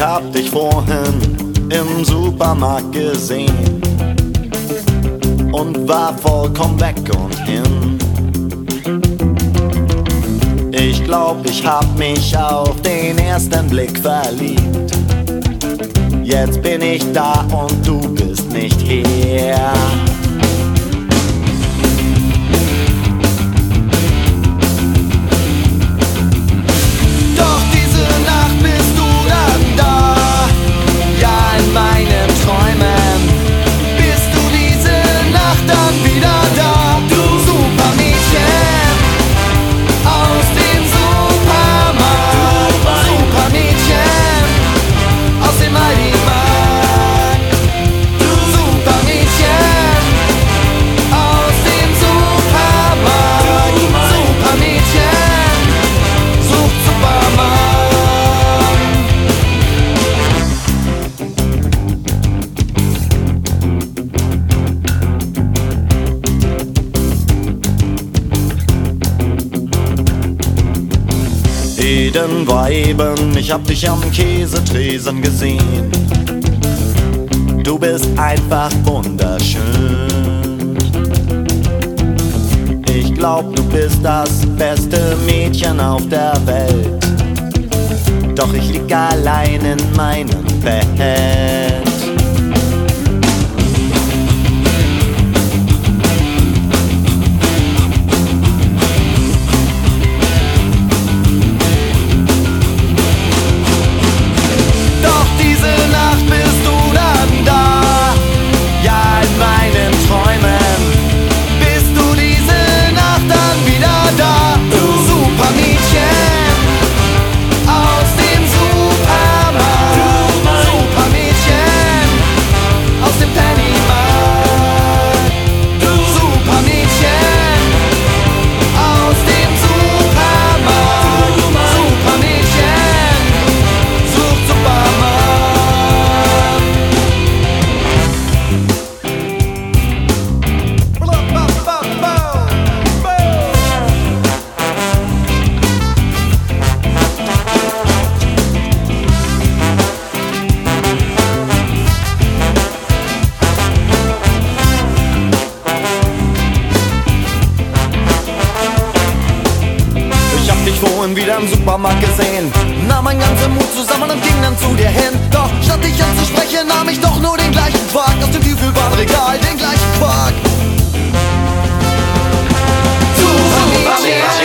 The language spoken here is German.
hab dich vorhin im Supermarkt gesehen und war vollkommen weg und hin. Ich glaub, ich hab mich auf den ersten Blick verliebt. Jetzt bin ich da und du bist nicht hier. Doch diese Nacht bist du dann da, ja in meinen Träumen. Bist du diese Nacht dann wieder da, du Supermädchen aus dem Supermarkt, Supermädchen aus dem Aldi-Markt, du Supermädchen aus dem Supermarkt, Supermädchen sucht Supermarkt. Eden war eben, ich hab dich am Käsetresen gesehen. Du bist einfach wunderschön. Ich glaub, du bist das beste Mädchen auf der Welt. Doch ich lieg allein in meinem Bett. Vorhin wieder im Supermarkt gesehen, nahm mein ganzer Mut zusammen und ging dann zu dir hin. Doch statt dich anzusprechen, nahm ich doch nur den gleichen Quark aus dem Tiefkühlwarenregal, den gleichen Quark. Supermädchen